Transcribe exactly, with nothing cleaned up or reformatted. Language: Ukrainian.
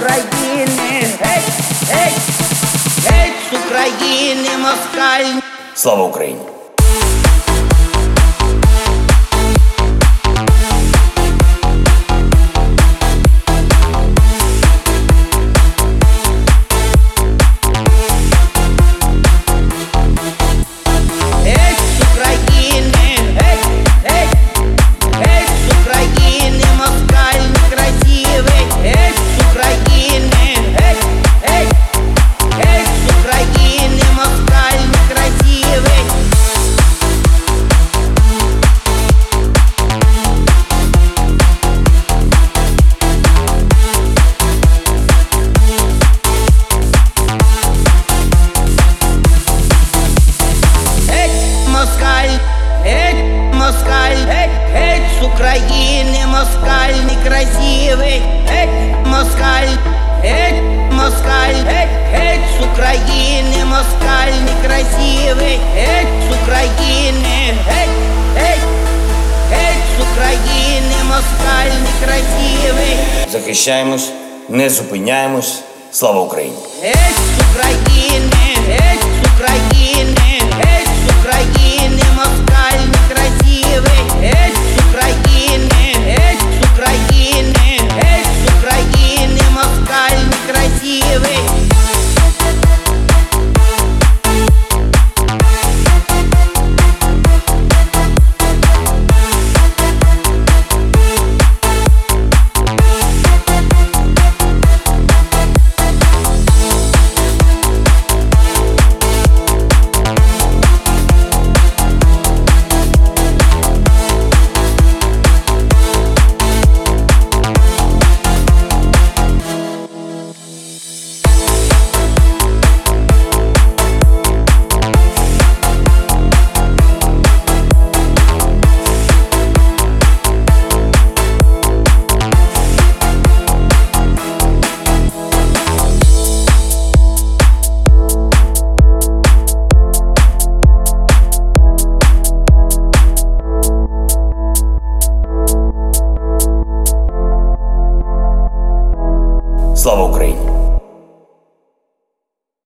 України, геть, геть, геть з України, москаль. Слава Україні! Москаль, геть, геть з України, москаль некрасивий, геть, москаль, геть, москаль, геть, геть з України, москаль некрасивий, геть з України, геть, геть, геть з України, москаль некрасивий. Захищаємось, не зупиняємось. Слава Україні! Геть з України, геть з України, геть з України, москаль некрасивий, геть.